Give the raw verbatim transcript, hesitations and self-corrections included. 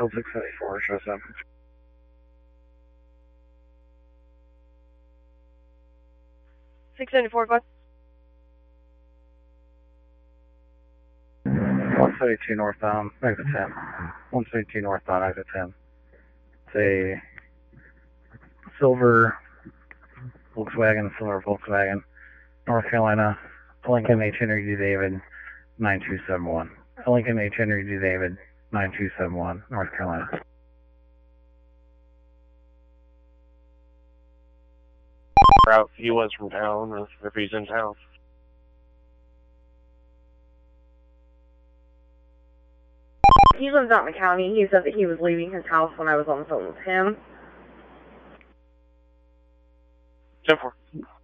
Code six seventy-four, show seven. six seventy-four, go ahead. one seventy-two northbound, exit ten. one seventy-two northbound, exit ten. It's a silver Volkswagen, silver Volkswagen, North Carolina, Lincoln H. Henry D. David, nine two seven one. Lincoln H. Henry D. David, nine two seven one, North Carolina. Route he was from town, or if he's in town. He lives out in the county. He said that he was leaving his house when I was on the phone with him. ten four.